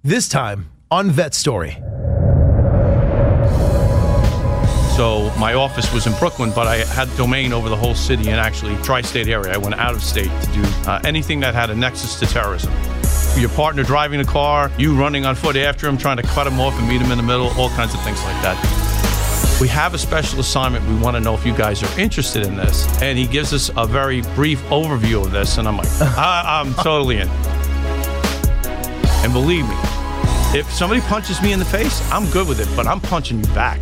This time on Vet Story. So my office was in Brooklyn, but I had domain over the whole city and actually tri-state area. I went out of state to do anything that had a nexus to terrorism. Your partner driving a car, you running on foot after him, trying to cut him off and meet him in the middle, all kinds of things like that. We have a special assignment. We want to know if you guys are interested in this. And he gives us a very brief overview of this, and I'm like, I'm totally in. And believe me, if somebody punches me in the face, I'm good with it, but I'm punching you back.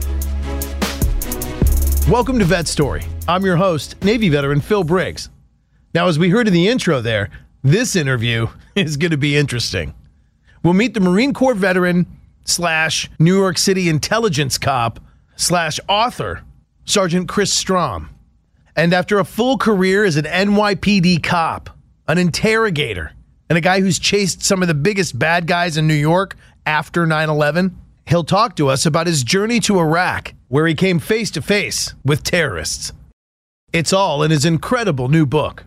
Welcome to Vet Story. I'm your host, Navy veteran Phil Briggs. Now, as we heard in the intro there, this interview is going to be interesting. We'll meet the Marine Corps veteran / New York City intelligence cop / author, Sergeant Chris Strom. And after a full career as an NYPD cop, an interrogator, and a guy who's chased some of the biggest bad guys in New York after 9/11, he'll talk to us about his journey to Iraq, where he came face to face with terrorists. It's all in his incredible new book.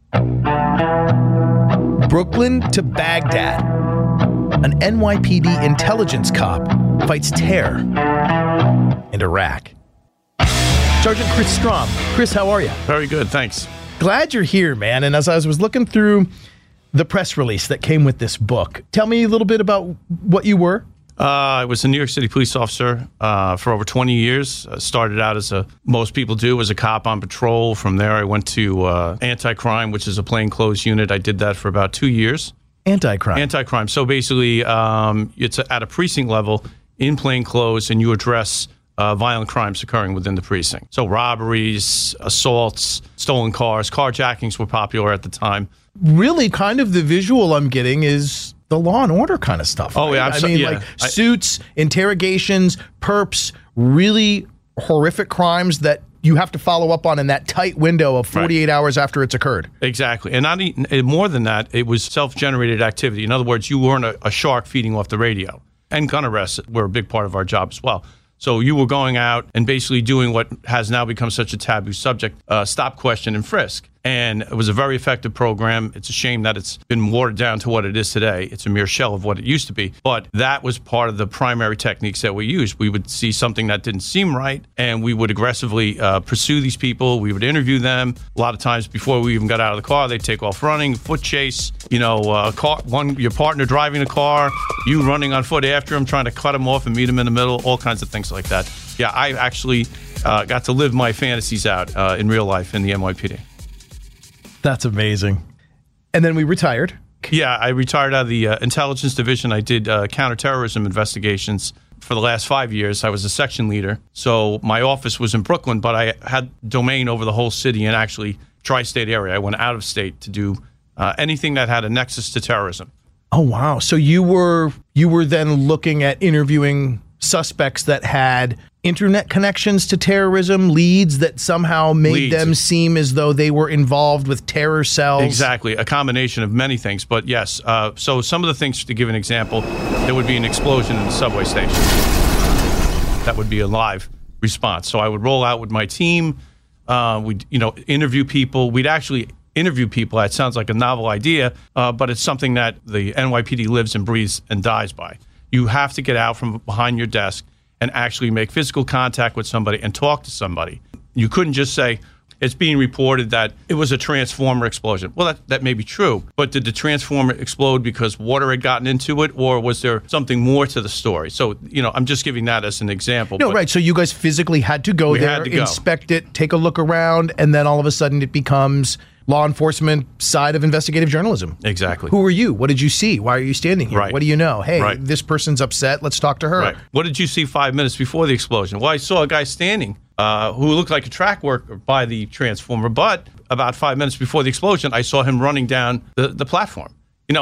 Brooklyn to Baghdad. An NYPD intelligence cop fights terror in Iraq. Sergeant Chris Strom. Chris, how are you? Very good, thanks. Glad you're here, man. And as I was looking through the press release that came with this book, tell me a little bit about what you were. I was a New York City police officer for over 20 years. Started out as most people do, as a cop on patrol. From there, I went to anti-crime, which is a plainclothes unit. I did that for about 2 years. Anti-crime. Anti-crime. So basically, it's at a precinct level in plainclothes, and you address violent crimes occurring within the precinct. So robberies, assaults, stolen cars, carjackings were popular at the time. Really, kind of the visual I'm getting is the Law and Order kind of stuff. Oh, right? yeah. Suits, interrogations, perps, really horrific crimes that you have to follow up on in that tight window of 48 hours after it's occurred. Exactly. And more than that, it was self-generated activity. In other words, you weren't a shark feeding off the radio. And gun arrests were a big part of our job as well. So you were going out and basically doing what has now become such a taboo subject, stop, question, and frisk. And it was a very effective program. It's a shame that it's been watered down to what it is today. It's a mere shell of what it used to be. But that was part of the primary techniques that we used. We would see something that didn't seem right, and we would aggressively pursue these people. We would interview them. A lot of times before we even got out of the car, they'd take off running, foot chase, your partner driving a car, you running on foot after him, trying to cut him off and meet him in the middle, all kinds of things like that. Yeah, I actually got to live my fantasies out in real life in the NYPD. That's amazing. And then we retired. Yeah, I retired out of the intelligence division. I did counterterrorism investigations for the last 5 years. I was a section leader. So my office was in Brooklyn, but I had domain over the whole city and actually tri-state area. I went out of state to do anything that had a nexus to terrorism. Oh, wow. So you were then looking at interviewing suspects that had internet connections to terrorism, leads that somehow made them seem as though they were involved with terror cells. Exactly, a combination of many things. But yes, so some of the things, to give an example, there would be an explosion in the subway station. That would be a live response. So I would roll out with my team. We'd interview people. We'd actually interview people. That sounds like a novel idea, but it's something that the NYPD lives and breathes and dies by. You have to get out from behind your desk and actually make physical contact with somebody and talk to somebody. You couldn't just say, it's being reported that it was a transformer explosion. Well, that may be true, but did the transformer explode because water had gotten into it, or was there something more to the story? So, I'm just giving that as an example. No, right. So you guys physically had to go there, inspect it, take a look around, and then all of a sudden it becomes law enforcement side of investigative journalism. Exactly. Who are you? What did you see? Why are you standing here? Right. What do you know? Hey, right. This person's upset. Let's talk to her. Right. What did you see 5 minutes before the explosion? Well, I saw a guy standing who looked like a track worker by the transformer, but about 5 minutes before the explosion, I saw him running down the platform.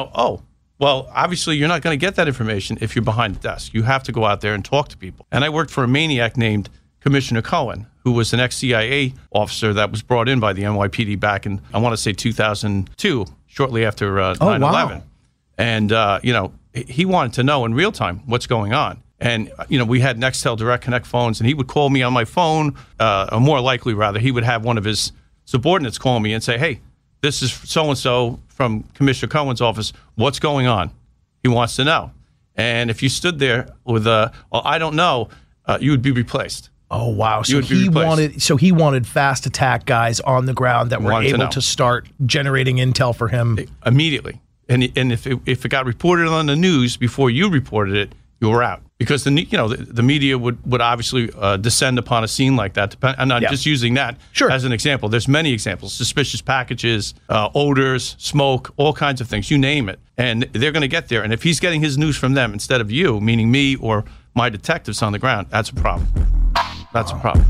Well, obviously, you're not going to get that information if you're behind the desk. You have to go out there and talk to people. And I worked for a maniac named Commissioner Cohen, who was an ex-CIA officer that was brought in by the NYPD back in, I want to say 2002, shortly after 9/11. Wow. And, he wanted to know in real time what's going on. And, we had Nextel Direct Connect phones, and he would call me on my phone, or more likely, rather, he would have one of his subordinates call me and say, hey, this is so-and-so from Commissioner Cohen's office. What's going on? He wants to know. And if you stood there with well, I don't know, you would be replaced. Oh, wow. So he wanted fast attack guys on the ground that were able to start generating intel for him immediately. And if it got reported on the news before you reported it, you were out. Because the media would obviously descend upon a scene like that. And I'm just using that as an example. There's many examples: suspicious packages, odors, smoke, all kinds of things. You name it, and they're going to get there. And if he's getting his news from them instead of you, meaning me or my detectives on the ground, that's a problem. That's a problem.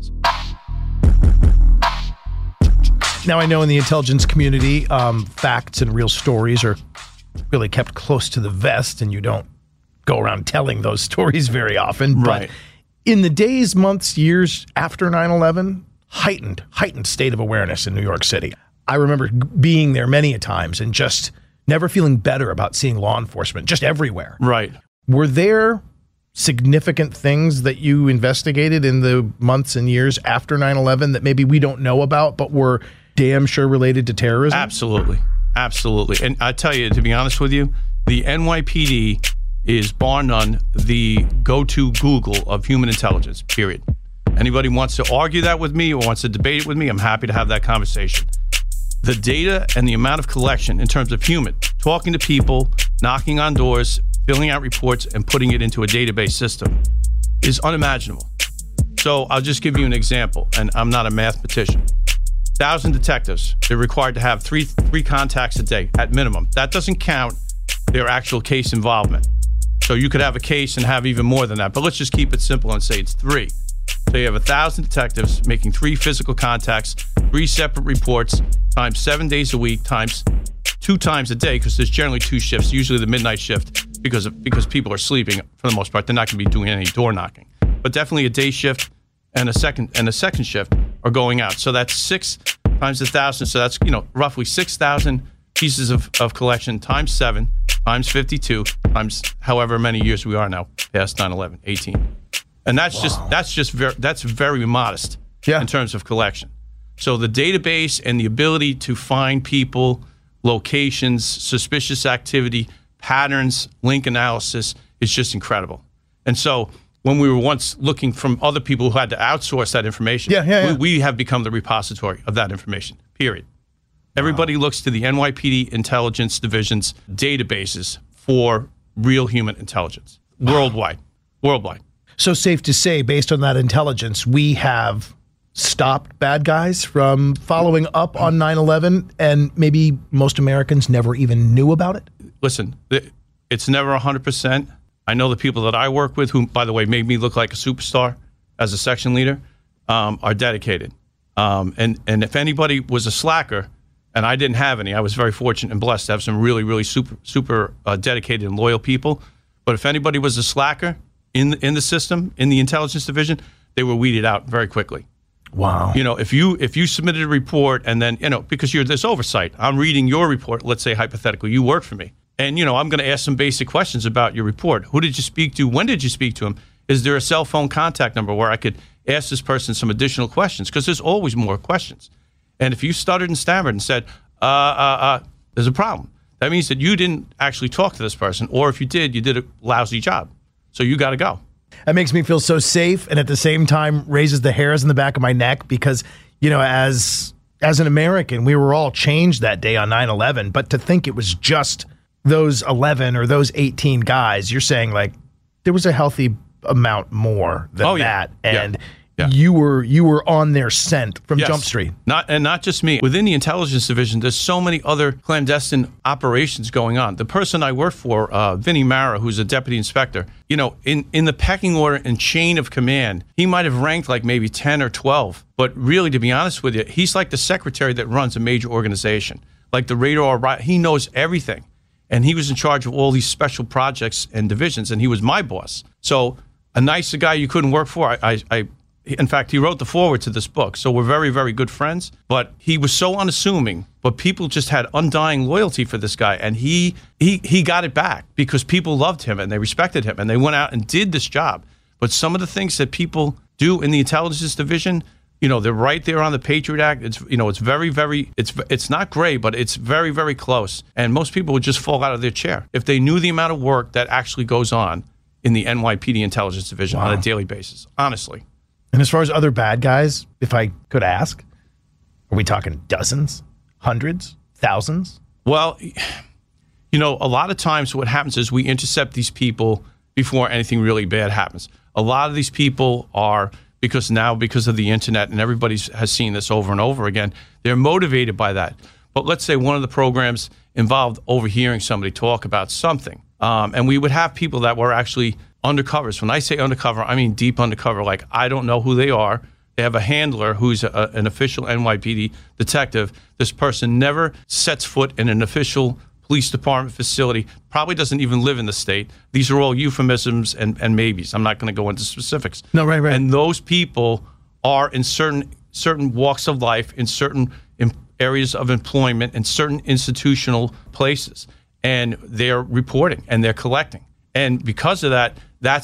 Now, I know in the intelligence community, facts and real stories are really kept close to the vest, and you don't go around telling those stories very often. Right. But in the days, months, years after 9/11, heightened state of awareness in New York City. I remember being there many a times and just never feeling better about seeing law enforcement just everywhere. Right. Were there significant things that you investigated in the months and years after 9/11 that maybe we don't know about, but were damn sure related to terrorism? Absolutely. And I tell you, to be honest with you, the NYPD is bar none the go-to Google of human intelligence, period. Anybody wants to argue that with me or wants to debate it with me, I'm happy to have that conversation. The data and the amount of collection in terms of human, talking to people, knocking on doors, filling out reports, and putting it into a database system is unimaginable. So I'll just give you an example, and I'm not a mathematician. 1,000 detectives, they're required to have three contacts a day at minimum. That doesn't count their actual case involvement. So you could have a case and have even more than that, but let's just keep it simple and say it's 3. So you have 1,000 detectives making 3 physical contacts, 3 separate reports, times 7 days a week, times 2 times a day, because there's generally 2 shifts, usually the midnight shift, because people are sleeping for the most part. They're not going to be doing any door knocking, but definitely a day shift and a second shift are going out. So that's 6 times 1,000. So that's roughly 6,000 pieces of collection times 7 times 52 times however many years we are now past 9/11, 18. And that's very modest in terms of collection. So the database and the ability to find people, locations, suspicious activity, patterns, link analysis is just incredible. And so when we were once looking from other people who had to outsource that information, we have become the repository of that information, period. Everybody looks to the NYPD Intelligence Division's databases for real human intelligence worldwide. So safe to say, based on that intelligence, we have stopped bad guys from following up on 9/11, and maybe most Americans never even knew about it? Listen, it's never 100%. I know the people that I work with, who, by the way, made me look like a superstar as a section leader, are dedicated. And if anybody was a slacker, and I didn't have any, I was very fortunate and blessed to have some really, really super dedicated and loyal people. But if anybody was a slacker in the system, in the intelligence division, they were weeded out very quickly. Wow. If you submitted a report and then, because there's oversight, I'm reading your report, let's say hypothetically, you work for me. And, I'm going to ask some basic questions about your report. Who did you speak to? When did you speak to him? Is there a cell phone contact number where I could ask this person some additional questions? Because there's always more questions. And if you stuttered and stammered and said, there's a problem, that means that you didn't actually talk to this person. Or if you did a lousy job. So you got to go. That makes me feel so safe, and at the same time raises the hairs in the back of my neck because, as an American, we were all changed that day on 9/11. But to think it was just those 11 or those 18 guys, you're saying like there was a healthy amount more than that. And you were on their scent from Jump Street. Not just me. Within the intelligence division, there's so many other clandestine operations going on. The person I work for, Vinnie Mara, who's a deputy inspector, in the pecking order and chain of command, he might have ranked like maybe 10 or 12. But really, to be honest with you, he's like the secretary that runs a major organization. Like the radar, he knows everything. And he was in charge of all these special projects and divisions, and he was my boss. So a nicer guy you couldn't work for. In fact, he wrote the foreword to this book, so we're very, very good friends. But he was so unassuming, but people just had undying loyalty for this guy, and he got it back because people loved him and they respected him, and they went out and did this job. But some of the things that people do in the intelligence division, They're right there on the Patriot Act. It's it's very, very, it's not gray, but it's very, very close. And most people would just fall out of their chair if they knew the amount of work that actually goes on in the NYPD Intelligence Division on a daily basis, honestly. And as far as other bad guys, if I could ask, are we talking dozens, hundreds, thousands? Well, a lot of times what happens is we intercept these people before anything really bad happens. A lot of these people are, because of the internet, and everybody has seen this over and over again, they're motivated by that. But let's say one of the programs involved overhearing somebody talk about something. And we would have people that were actually undercovers. When I say undercover, I mean deep undercover. Like, I don't know who they are. They have a handler who's an official NYPD detective. This person never sets foot in an official police department facility, probably doesn't even live in the state. These are all euphemisms and maybes. I'm not going to go into specifics. No, right. And those people are in certain walks of life, in certain areas of employment, in certain institutional places. And they're reporting and they're collecting. And because of that,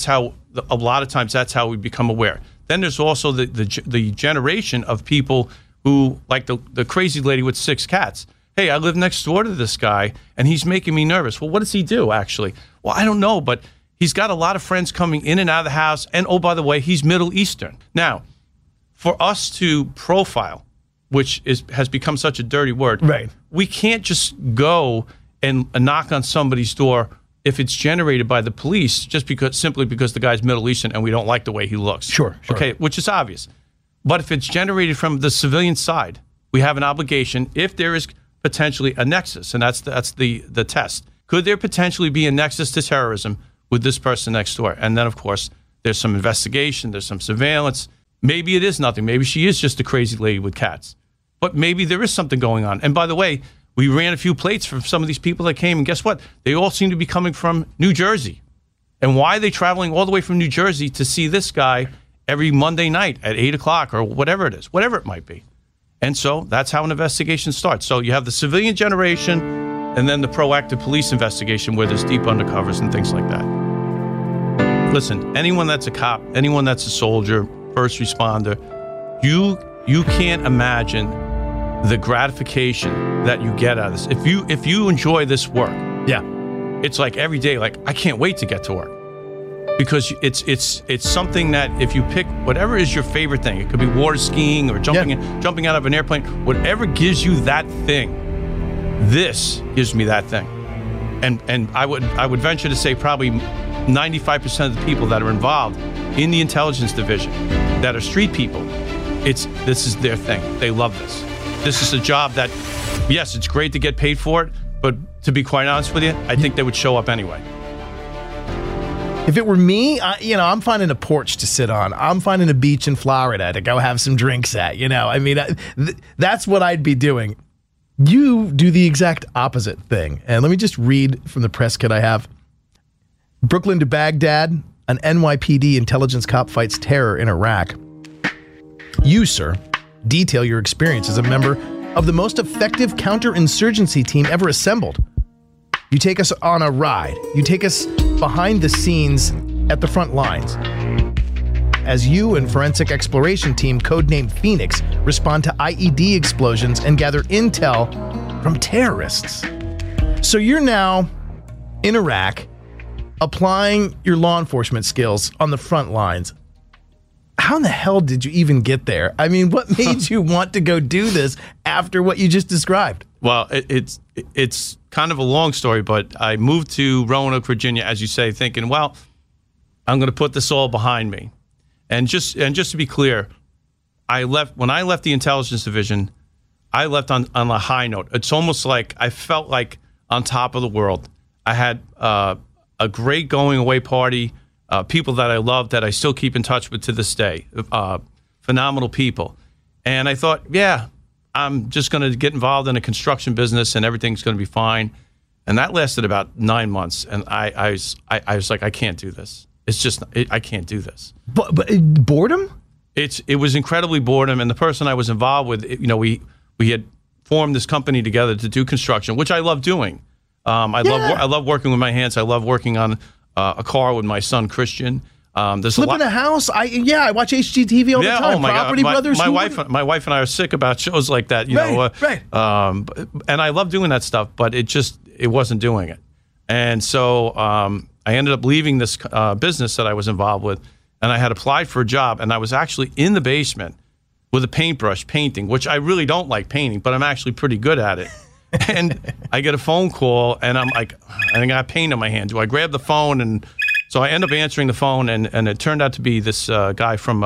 a lot of times that's how we become aware. Then there's also the generation of people who, like the crazy lady with 6 cats. Hey, I live next door to this guy, and he's making me nervous. Well, what does he do, actually? Well, I don't know, but he's got a lot of friends coming in and out of the house. And, oh, by the way, he's Middle Eastern. Now, for us to profile, which has become such a dirty word, right, we can't just go and knock on somebody's door if it's generated by the police simply because the guy's Middle Eastern and we don't like the way he looks. Sure. Okay, which is obvious. But if it's generated from the civilian side, we have an obligation, if there is potentially a nexus, and that's the test. Could there potentially be a nexus to terrorism with this person next door? And then, of course, there's some investigation, there's some surveillance. Maybe it is nothing. Maybe she is just a crazy lady with cats. But maybe there is something going on. And by the way, we ran a few plates from some of these people that came, and guess what? They all seem to be coming from New Jersey. And why are they traveling all the way from New Jersey to see this guy every Monday night at 8 o'clock or whatever it is, whatever it might be? And so that's how an investigation starts. So you have the civilian generation and then the proactive police investigation where there's deep undercovers and things like that. Listen, anyone that's a cop, anyone that's a soldier, first responder, you can't imagine the gratification that you get out of this. If you enjoy this work, yeah, it's like every day, like, I can't wait to get to work. Because it's something that if you pick whatever is your favorite thing, it could be water skiing or jumping out of an airplane, whatever gives you that thing, this gives me that thing. And I would venture to say probably 95% of the people that are involved in the intelligence division that are street people, this is their thing. They love this. This is a job that, yes, it's great to get paid for it, but to be quite honest with you, I think they would show up anyway. If it were me, I'm finding a porch to sit on. I'm finding a beach in Florida to go have some drinks at. I mean, that's what I'd be doing. You do the exact opposite thing. And let me just read from the press kit I have. Brooklyn to Baghdad, an NYPD intelligence cop fights terror in Iraq. You, sir, detail your experience as a member of the most effective counterinsurgency team ever assembled. You take us on a ride. You take us behind the scenes at the front lines. As you and Forensic Exploration Team, codenamed Phoenix, respond to IED explosions and gather intel from terrorists. So you're now in Iraq, applying your law enforcement skills on the front lines. How in the hell did you even get there? I mean, what made you want to go do this after what you just described? Well, it's kind of a long story, but I moved to Roanoke, Virginia, as you say, thinking, well, I'm going to put this all behind me. And just to be clear, when I left the intelligence division, I left on a high note. It's almost like I felt like on top of the world. I had a great going away party, people that I loved that I still keep in touch with to this day, phenomenal people. And I thought, yeah, I'm just going to get involved in a construction business and everything's going to be fine. And that lasted about 9 months. And I was like, I can't do this. It's just, I can't do this. But boredom? It was incredibly boredom. And the person I was involved with, we had formed this company together to do construction, which I love doing. I love working with my hands. I love working on a car with my son, Christian. There's Flipping a house? I watch HGTV all the time. Oh my Property God. Brothers. My wife and I are sick about shows like that. You know, right. And I love doing that stuff, but it wasn't doing it. And so I ended up leaving this business that I was involved with, and I had applied for a job, and I was actually in the basement with a paintbrush painting, which I really don't like painting, but I'm actually pretty good at it. And I get a phone call, and I'm like, I got paint on my hand. Do I grab the phone? And so I end up answering the phone, and it turned out to be this guy from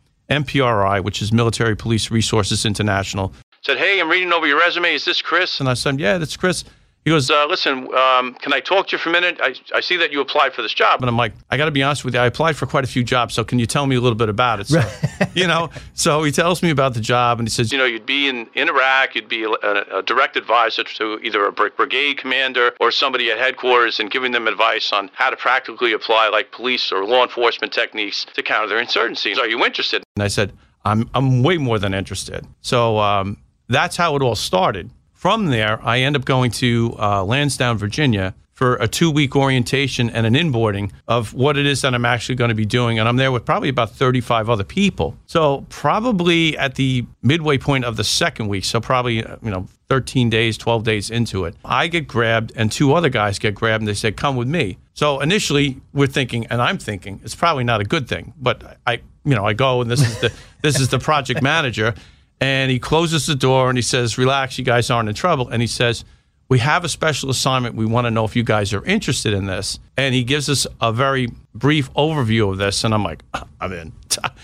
MPRI, which is Military Police Resources International. Said, hey, I'm reading over your resume. Is this Chris? And I said, yeah, that's Chris. He goes, listen, can I talk to you for a minute? I see that you applied for this job. And I'm like, I got to be honest with you. I applied for quite a few jobs, so can you tell me a little bit about it? So, so he tells me about the job, and he says, you'd be in Iraq. You'd be a direct advisor to either a brigade commander or somebody at headquarters and giving them advice on how to practically apply like police or law enforcement techniques to counter their insurgency. Are you interested? And I said, I'm way more than interested. So that's how it all started. From there, I end up going to Lansdowne, Virginia for a 2-week orientation and an inboarding of what it is that I'm actually going to be doing. And I'm there with probably about 35 other people. So probably at the midway point of the second week, so probably 13 days, 12 days into it, I get grabbed and 2 other guys get grabbed and they said, come with me. So initially we're thinking, and I'm thinking, it's probably not a good thing. But I go, and this is the project manager. And he closes the door and he says, relax, you guys aren't in trouble. And he says, we have a special assignment. We want to know if you guys are interested in this. And he gives us a very brief overview of this. And I'm like, I'm in.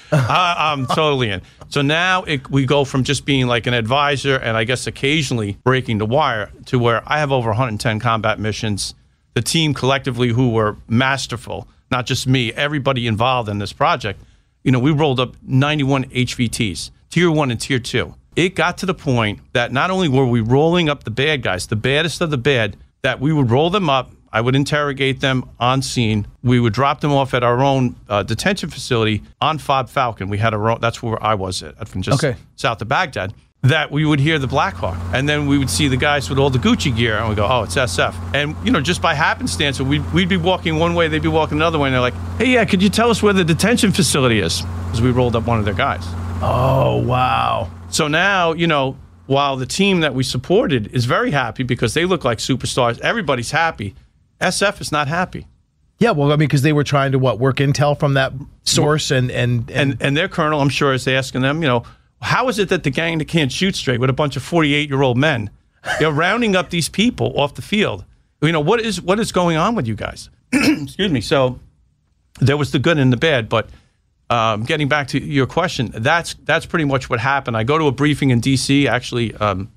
I'm totally in. So now we go from just being like an advisor and I guess occasionally breaking the wire to where I have over 110 combat missions. The team collectively who were masterful, not just me, everybody involved in this project. We rolled up 91 HVTs. Tier 1 and Tier 2. It got to the point that not only were we rolling up the bad guys, the baddest of the bad, that we would roll them up, I would interrogate them on scene, we would drop them off at our own detention facility on Fob Falcon. We had that's where I was at, from just south of Baghdad, that we would hear the Black Hawk. And then we would see the guys with all the Gucci gear, and we go, oh, it's SF. And, just by happenstance, we'd be walking one way, they'd be walking another way, and they're like, hey, yeah, could you tell us where the detention facility is? Because we rolled up one of their guys. Oh, wow. So now, while the team that we supported is very happy because they look like superstars, everybody's happy, SF is not happy. Yeah, well, because they were trying to, work intel from that source and their colonel, I'm sure, is asking them, how is it that the gang that can't shoot straight with a bunch of 48-year-old men, they're rounding up these people off the field? What is going on with you guys? Excuse me. So there was the good and the bad, but getting back to your question, that's pretty much what happened. I go to a briefing in D.C., actually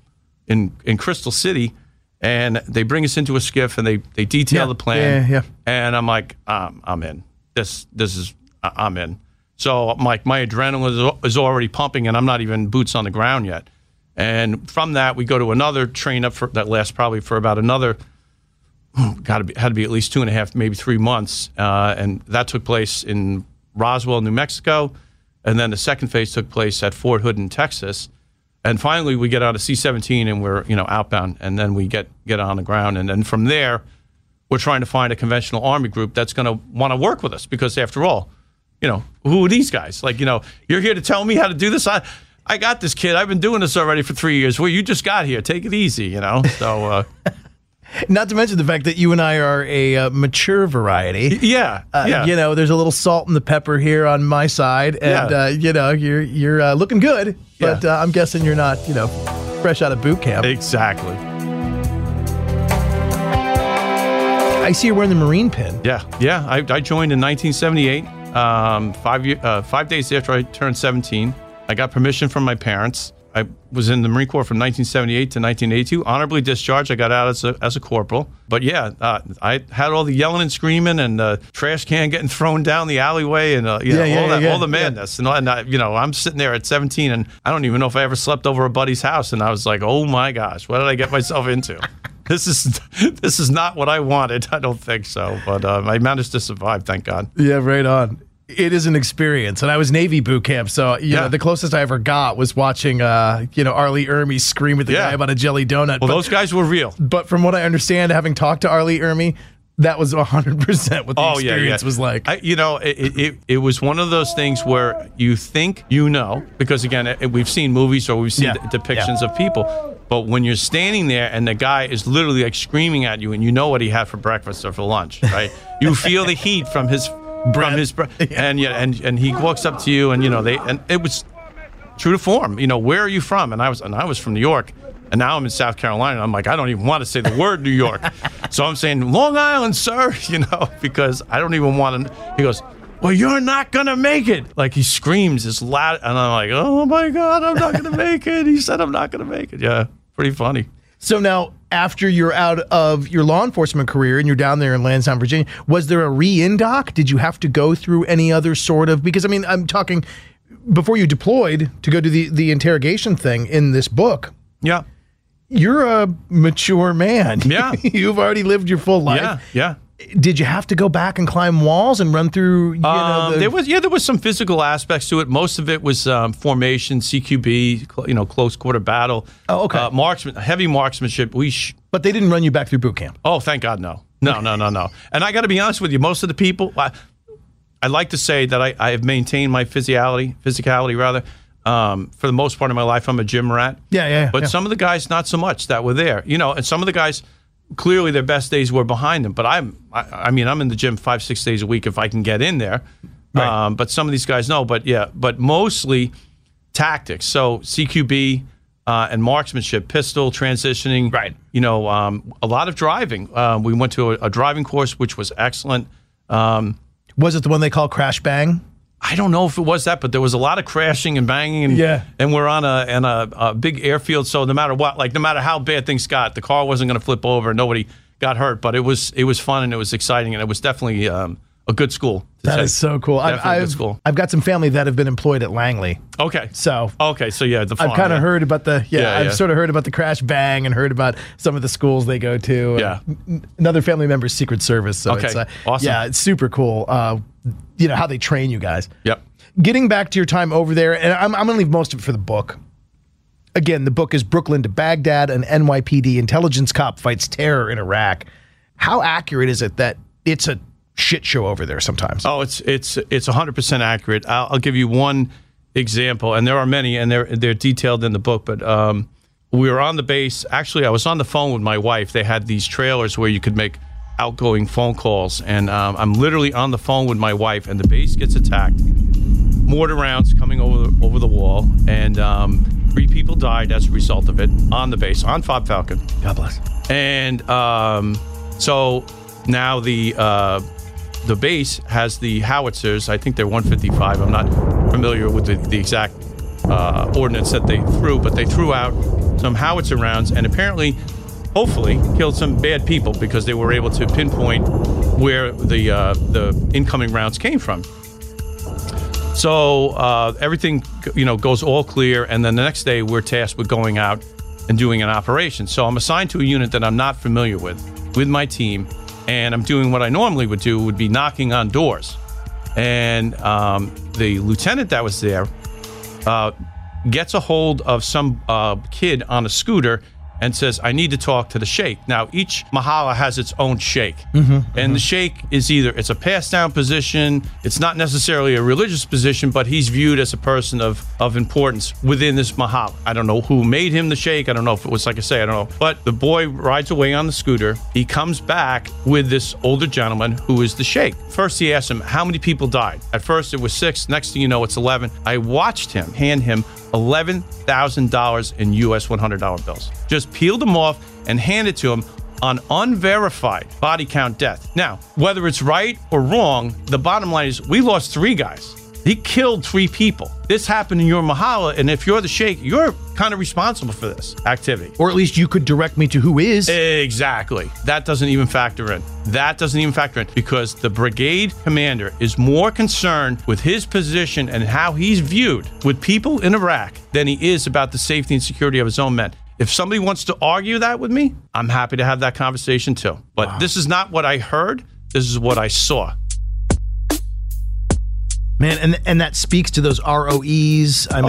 in Crystal City, and they bring us into a skiff and they detail the plan. Yeah. And I'm like, I'm in. I'm in. So my adrenaline is already pumping, and I'm not even boots on the ground yet. And from that, we go to another train up that lasts probably for about another. Had to be at least 2.5, maybe 3 months, and that took place in Roswell, New Mexico, and then the second phase took place at Fort Hood in Texas. And finally, we get out of C-17 and we're outbound, and then we get on the ground, and then from there, we're trying to find a conventional Army group that's going to want to work with us because, after all, who are these guys? Like, you're here to tell me how to do this. I got this, kid. I've been doing this already for 3 years. Well, you just got here. Take it easy, So. Not to mention the fact that you and I are a mature variety. Yeah. There's a little salt and the pepper here on my side, and you're looking good, but I'm guessing you're not, fresh out of boot camp. Exactly. I see you're wearing the Marine pin. Yeah. I joined in 1978. 5 days after I turned 17, I got permission from my parents. I was in the Marine Corps from 1978 to 1982. Honorably discharged. I got out as a corporal. But I had all the yelling and screaming and trash can getting thrown down the alleyway and all the madness. And I'm sitting there at 17 and I don't even know if I ever slept over a buddy's house. And I was like, oh my gosh, what did I get myself into? This is not what I wanted. I don't think so. But I managed to survive, thank God. Yeah, right on. It is an experience, and I was Navy boot camp, so the closest I ever got was watching R. Lee Ermey scream at the guy about a jelly donut. Well, those guys were real. But from what I understand, having talked to R. Lee Ermey, that was 100% what the experience was like. It was one of those things where you think because again, we've seen movies or we've seen depictions of people, but when you're standing there and the guy is literally like screaming at you and you know what he had for breakfast or for lunch, right? You feel the heat from his breath, and he walks up to you and and it was true to form. Where are you from? And I was from New York. And now I'm in South Carolina. I'm like, I don't even want to say the word New York. So I'm saying, Long Island, sir, because I don't even want to. He goes, well, you're not going to make it. Like he screams as loud. And I'm like, oh, my God, I'm not going to make it. He said I'm not going to make it. Yeah, pretty funny. So now, after you're out of your law enforcement career and you're down there in Lansdowne, Virginia, was there a re-indoc? Did you have to go through any other sort of, because I'm talking before you deployed to go do the interrogation thing in this book. Yeah. You're a mature man. Yeah. You've already lived your full life. Yeah. Did you have to go back and climb walls and run through, there was some physical aspects to it. Most of it was formation, CQB, close quarter battle. Oh, okay. Heavy marksmanship. But they didn't run you back through boot camp. Oh, thank God, no. No. And I got to be honest with you, most of the people, I like to say that I have maintained my physicality rather. For the most part of my life, I'm a gym rat. But some of the guys, not so much, that were there. And some of the guys, clearly their best days were behind them. But I'm in the gym 5-6 days a week if I can get in there. Right. But some of these guys no. But mostly tactics. So CQB and marksmanship, pistol, transitioning. Right. A lot of driving. We went to a driving course, which was excellent. Was it the one they call crash bang? I don't know if it was that, but there was a lot of crashing and banging, and we're on a big airfield. So no matter what, no matter how bad things got, the car wasn't going to flip over. Nobody got hurt, but it was fun and it was exciting, and it was definitely a good school. That is so cool. I've got some family that have been employed at Langley. Okay. So yeah, the farm, I've kind of heard about I've sort of heard about the crash bang and heard about some of the schools they go to. Yeah. Another family member's Secret Service. So okay. It's, awesome. Yeah, it's super cool. How they train you guys. Yep. Getting back to your time over there, and I'm going to leave most of it for the book. Again, the book is Brooklyn to Baghdad, an NYPD intelligence cop fights terror in Iraq. How accurate is it that it's a shit show over there sometimes? Oh, it's 100% accurate. I'll give you one example, and there are many, and they're detailed in the book. But we were on the base. Actually, I was on the phone with my wife. They had these trailers where you could make outgoing phone calls, and I'm literally on the phone with my wife, and the base gets attacked. Mortar rounds coming over the wall, and 3 people died as a result of it on the base on Fob Falcon. God bless. And so now the base has the howitzers. I think they're 155. I'm not familiar with the exact ordnance that they threw, but they threw out some howitzer rounds, and apparently, hopefully, killed some bad people because they were able to pinpoint where the incoming rounds came from. So everything goes all clear, and then the next day we're tasked with going out and doing an operation. So I'm assigned to a unit that I'm not familiar with my team, and I'm doing what I normally would do, would be knocking on doors. And the lieutenant that was there gets a hold of some kid on a scooter and says, I need to talk to the sheikh. Now, each mahala has its own sheikh. The sheikh is it's a passed-down position. It's not necessarily a religious position, but he's viewed as a person of importance within this mahala. I don't know who made him the sheikh. I don't know if it was, like I say, I don't know. But the boy rides away on the scooter. He comes back with this older gentleman who is the sheikh. First, he asked him, how many people died? At first, it was 6. Next thing you know, it's 11. I watched him hand him $11,000 in US $100 bills. Just peeled them off and handed to him on unverified body count death. Now, whether it's right or wrong, the bottom line is we lost 3 guys. He killed 3 people. This happened in your mahala, and if you're the sheikh, you're kind of responsible for this activity. Or at least you could direct me to who is. Exactly. That doesn't even factor in. Because the brigade commander is more concerned with his position and how he's viewed with people in Iraq than he is about the safety and security of his own men. If somebody wants to argue that with me, I'm happy to have that conversation too. But This is not what I heard. This is what I saw. Man, and that speaks to those ROEs. I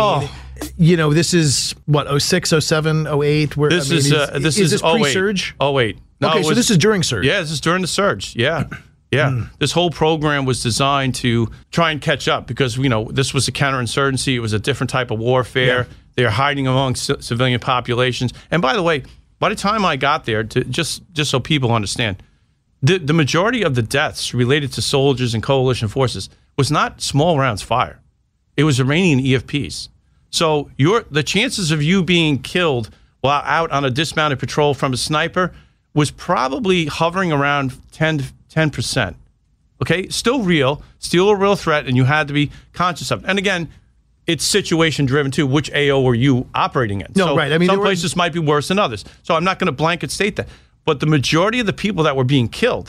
mean, this is what, 06, 07, 08? This is pre-surge? 08. No, okay, so this is during surge. Yeah, this is during the surge. Yeah. Yeah. This whole program was designed to try and catch up because, this was a counterinsurgency. It was a different type of warfare. Yeah. They're hiding among civilian populations. And by the way, by the time I got there, to just so people understand, the majority of the deaths related to soldiers and coalition forces was not small rounds fired. It was Iranian EFPs. So the chances of you being killed while out on a dismounted patrol from a sniper was probably hovering around 10%. Okay, still a real threat, and you had to be conscious of it. And again, it's situation driven too. Which AO were you operating in? No, so right. I mean, some places might be worse than others. So I'm not going to blanket state that. But the majority of the people that were being killed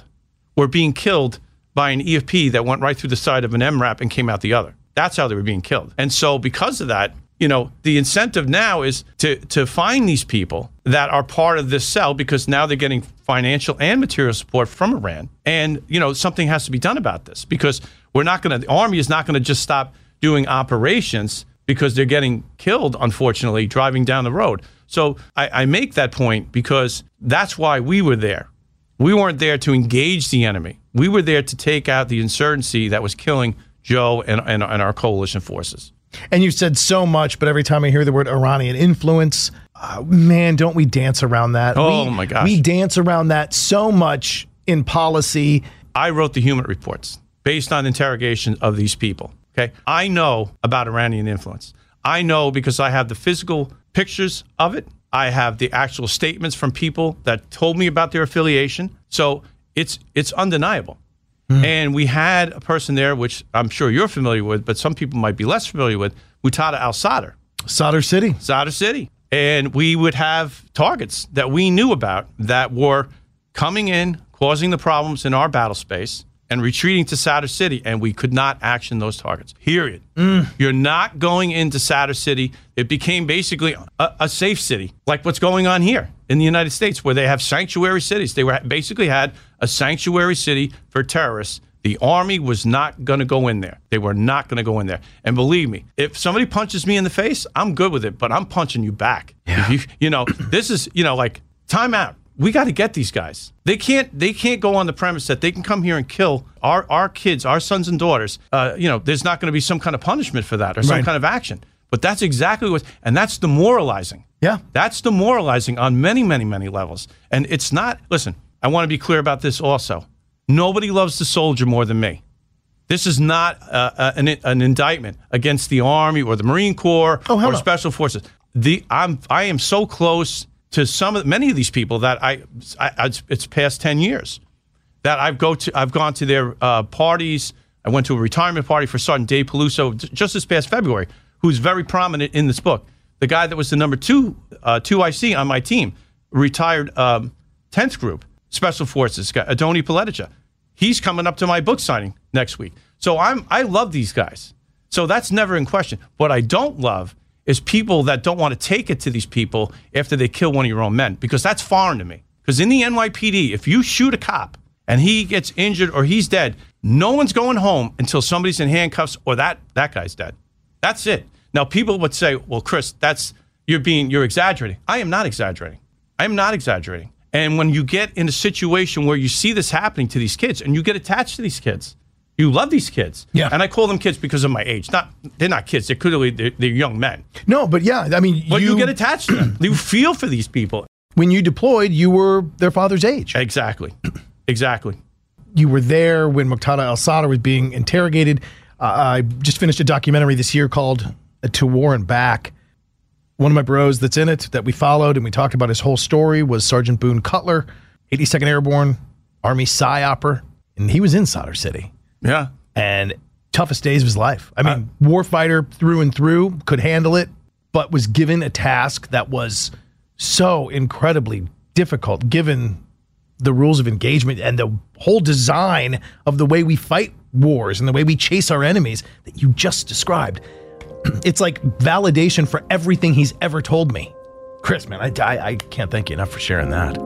by an EFP that went right through the side of an MRAP and came out the other. That's how they were being killed. And so because of that, the incentive now is to find these people that are part of this cell because now they're getting financial and material support from Iran. And, something has to be done about this because the Army is not going to just stop doing operations because they're getting killed, unfortunately, driving down the road. So I make that point because that's why we were there. We weren't there to engage the enemy. We were there to take out the insurgency that was killing Joe and our coalition forces. And you've said so much, but every time I hear the word Iranian influence, man, don't we dance around that? Oh, my gosh. We dance around that so much in policy. I wrote the Human reports based on interrogation of these people. Okay, I know about Iranian influence. I know because I have the physical pictures of it. I have the actual statements from people that told me about their affiliation. So it's undeniable. And we had a person there, which I'm sure you're familiar with, but some people might be less familiar with, Muqtada al-Sadr. Sadr City. Sadr City. And we would have targets that we knew about that were coming in, causing the problems in our battle space, and retreating to Sadr City, and we could not action those targets, period. You're not going into Sadr City. It became basically a safe city, like what's going on here in the United States, where they have sanctuary cities. They basically had a sanctuary city for terrorists. The Army was not going to go in there. They were not going to go in there. And believe me, if somebody punches me in the face, I'm good with it, but I'm punching you back. Yeah. This is, like, time out. We got to get these guys. They can't go on the premise that they can come here and kill our kids, our sons and daughters. There's not going to be some kind of punishment for that or some kind of action. But that's exactly and that's demoralizing. Yeah. That's demoralizing on many, many, many levels. And it's not, listen, I want to be clear about this also. Nobody loves the soldier more than me. This is not an indictment against the Army or the Marine Corps or Special Forces. I am so close to many of these people that it's past 10 years that I've gone to their parties. I went to a retirement party for Sergeant Dave Peluso just this past February, who's very prominent in this book. The guy that was the number 2 IC on my team, retired 10th Group Special Forces, Adoni Paletica. He's coming up to my book signing next week. So I love these guys. So that's never in question. What I don't love is people that don't want to take it to these people after they kill one of your own men, because that's foreign to me. Because in the NYPD, if you shoot a cop and he gets injured or he's dead, no one's going home until somebody's in handcuffs or that guy's dead. That's it. Now, people would say, well, Chris, you're exaggerating. I am not exaggerating. I'm not exaggerating. And when you get in a situation where you see this happening to these kids and you get attached to these kids, you love these kids. Yeah. And I call them kids because of my age. They're not kids. They're clearly they're young men. No, but yeah, I mean, but you get attached to them. You feel for these people. When you deployed, you were their father's age. Exactly. Exactly. You were there when Muqtada al-Sadr was being interrogated. I just finished a documentary this year called To War and Back. One of my bros that's in it that we followed and we talked about his whole story was Sergeant Boone Cutler, 82nd Airborne, Army PSYOPer, and he was in Sadr City. Yeah. And toughest days of his life. I mean, warfighter through and through, could handle it, but was given a task that was so incredibly difficult given the rules of engagement and the whole design of the way we fight wars and the way we chase our enemies that you just described. It's like validation for everything he's ever told me. Chris, man, I can't thank you enough for sharing that.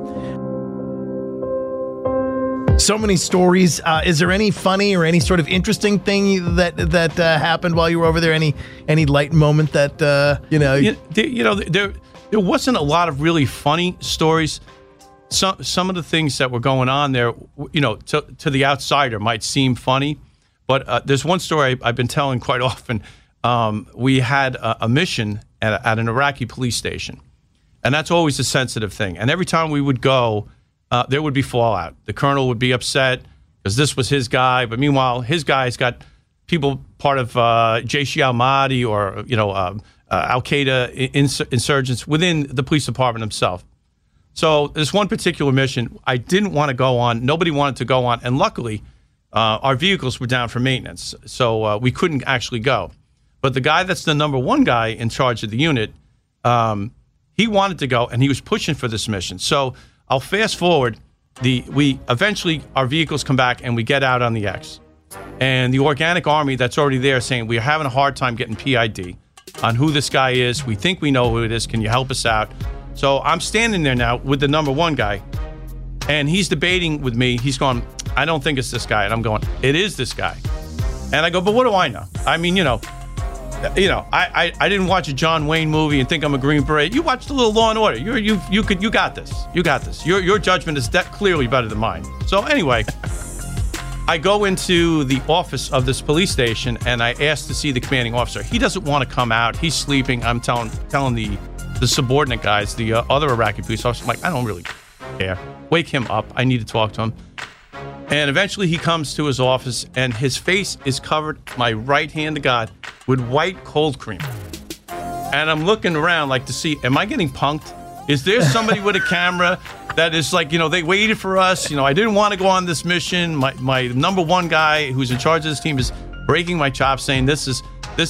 So many stories. Is there any funny or any sort of interesting thing that happened while you were over there? Any light moment that there wasn't a lot of really funny stories. some of the things that were going on there, to the outsider might seem funny, but there's one story I've been telling quite often. We had a mission at an Iraqi police station, and that's always a sensitive thing. And every time we would go, there would be fallout. The colonel would be upset because this was his guy, but meanwhile, his guy's got people part of Jaish al-Mahdi or Al-Qaeda insurgents within the police department himself. So this one particular mission I didn't want to go on. Nobody wanted to go on. And luckily, our vehicles were down for maintenance. So we couldn't actually go. But the guy that's the number one guy in charge of the unit, he wanted to go, and he was pushing for this mission. So I'll fast forward. We eventually, our vehicles come back, and we get out on the X. And the organic army that's already there saying, we're having a hard time getting PID on who this guy is. We think we know who it is. Can you help us out? So I'm standing there now with the number one guy, and he's debating with me. He's going, I don't think it's this guy. And I'm going, it is this guy. And I go, but what do I know? I mean, I didn't watch a John Wayne movie and think I'm a Green Beret. You watched a little Law and Order. You got this. You got this. Your judgment is clearly better than mine. So anyway, I go into the office of this police station, and I ask to see the commanding officer. He doesn't want to come out. He's sleeping. I'm telling the subordinate guys, the other Iraqi police officers, I'm like, I don't really care. Wake him up. I need to talk to him. And eventually he comes to his office, and his face is covered, my right hand to God, with white cold cream. And I'm looking around like to see, am I getting punked? Is there somebody with a camera that is like, they waited for us. I didn't want to go on this mission. My number one guy who's in charge of this team is breaking my chops, saying this is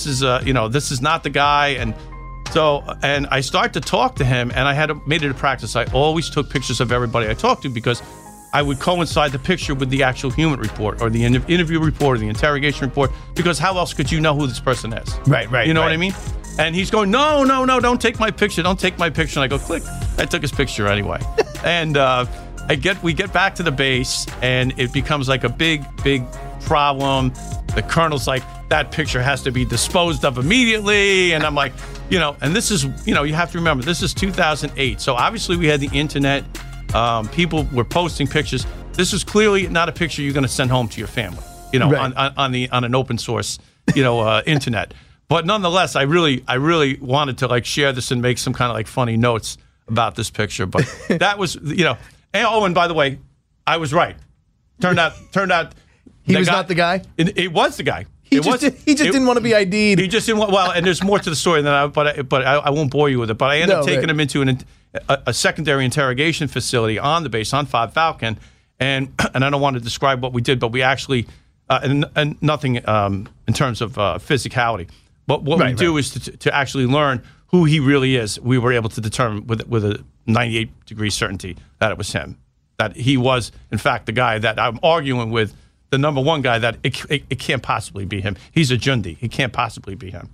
not the guy. And I start to talk to him, and I made it a practice. I always took pictures of everybody I talked to because I would coincide the picture with the actual human report or the interview report or the interrogation report, because how else could you know who this person is? Right. You know what I mean? And he's going, no, don't take my picture. Don't take my picture. And I go, click. I took his picture anyway. And we get back to the base, and it becomes like a big problem. The colonel's like, that picture has to be disposed of immediately. And I'm like, and this is, you have to remember, this is 2008. So obviously we had the internet. People were posting pictures. This is clearly not a picture you're going to send home to your family, right. on an open source, internet. But nonetheless, I really wanted to share this and make some kind of funny notes about this picture. But that was, and by the way, I was right. Turned out he was not the guy. It was the guy. He just didn't want to be ID'd. He just didn't want. Well, and there's more to the story than I won't bore you with it. But I ended up taking him into a secondary interrogation facility on the base on 5 Falcon, and I don't want to describe what we did, but we actually and nothing in terms of physicality. But what we do is to actually learn who he really is. We were able to determine with a 98-degree certainty that it was him, that he was in fact the guy that I'm arguing with, the number one guy, that it can't possibly be him. He's a Jundi. He can't possibly be him.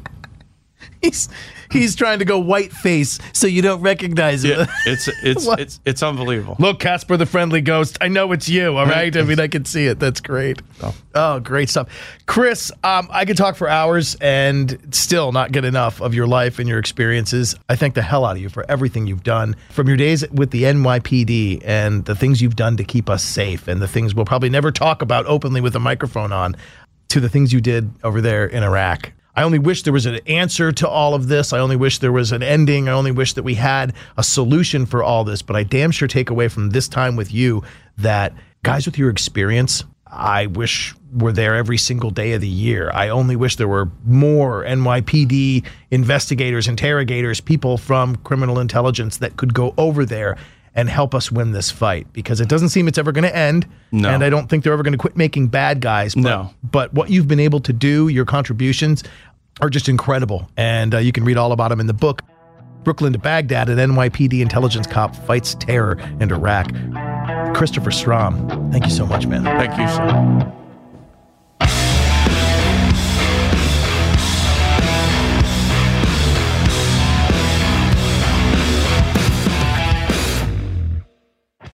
He's trying to go white face so you don't recognize him. Yeah, it's unbelievable. Look, Casper the Friendly Ghost, I know it's you, all right? I mean, I can see it. That's great. Oh, great stuff. Chris, I could talk for hours and still not get enough of your life and your experiences. I thank the hell out of you for everything you've done, from your days with the NYPD and the things you've done to keep us safe and the things we'll probably never talk about openly with a microphone on, to the things you did over there in Iraq. I only wish there was an answer to all of this. I only wish there was an ending. I only wish that we had a solution for all this. But I damn sure take away from this time with you that, guys with your experience, I wish were there every single day of the year. I only wish there were more NYPD investigators, interrogators, people from criminal intelligence that could go over there and help us win this fight, because it doesn't seem it's ever going to end. No. And I don't think they're ever going to quit making bad guys. But what you've been able to do, your contributions are just incredible. And you can read all about them in the book, Brooklyn to Baghdad, an NYPD intelligence cop fights terror in Iraq. Christopher Strom, thank you so much, man. Thank you, sir.